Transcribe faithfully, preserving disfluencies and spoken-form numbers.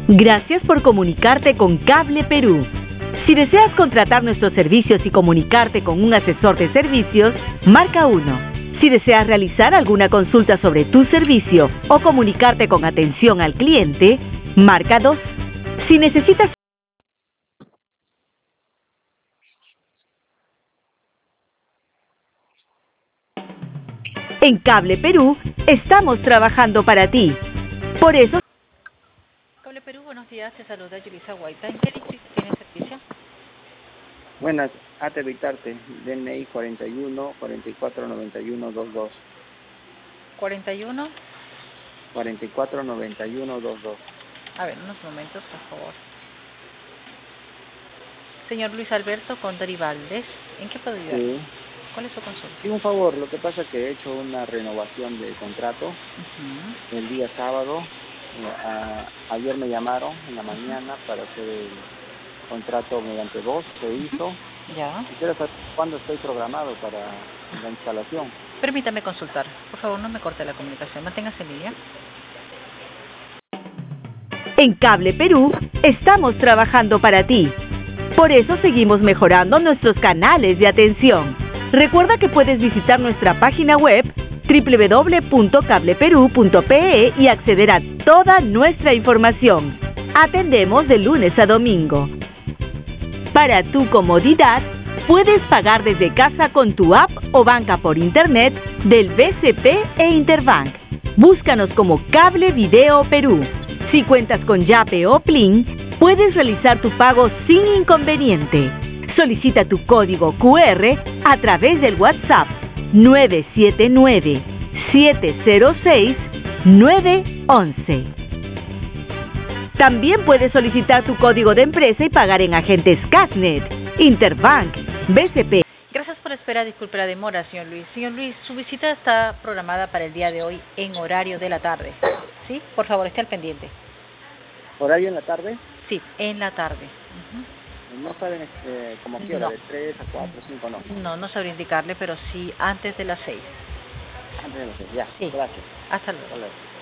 Gracias por comunicarte con Cable Perú. Si deseas contratar nuestros servicios y comunicarte con un asesor de servicios, marca uno. Si deseas realizar alguna consulta sobre tu servicio o comunicarte con atención al cliente, marca dos. Si necesitas En Cable Perú, estamos trabajando para ti. Por eso... Cable Perú, buenos días, te saluda Yulisa Guaita. ¿En qué distrito tiene servicio? Buenas, Ate Vitarte, D N I cuarenta y uno, cuarenta y cuatro, noventa y uno, veintidós. cuarenta y uno. cuarenta y cuatro, noventa y uno, veintidós. A ver, unos momentos, por favor. Señor Luis Alberto Condori Valdés, ¿en qué puedo ayudar? Sí. ¿Cuál es su consulta? Sí, un favor, lo que pasa es que he hecho una renovación de contrato Uh-huh. el día sábado. Eh, a, ayer me llamaron en la mañana para hacer el contrato mediante voz, se hizo. Ya. Quisiera saber cuándo estoy programado para la instalación. Permítame consultar. Por favor, no me corte la comunicación. Manténgase en línea. En Cable Perú, estamos trabajando para ti. Por eso seguimos mejorando nuestros canales de atención. Recuerda que puedes visitar nuestra página web doble u doble u doble u punto cable perú punto pe e y acceder a toda nuestra información. Atendemos de lunes a domingo. Para tu comodidad, puedes pagar desde casa con tu app o banca por internet del B C P e Interbank. Búscanos como Cable Video Perú. Si cuentas con Yape o Plin, puedes realizar tu pago sin inconveniente. Solicita tu código cu erre a través del WhatsApp nueve siete nueve, siete cero seis, nueve uno uno. También puedes solicitar tu código de empresa y pagar en agentes Casnet, Interbank, B C P. Gracias por esperar. Disculpe la demora, señor Luis. Señor Luis, su visita está programada para el día de hoy en horario de la tarde. ¿Sí? Por favor, esté al pendiente. ¿Horario en la tarde? Sí, en la tarde. Uh-huh. No saben este, como quiera, No. de tres a cuatro, cinco, no. No, no sabría indicarle, pero sí antes de las seis. Antes de las seis, ya. Sí. Gracias. Hasta luego. Hasta luego.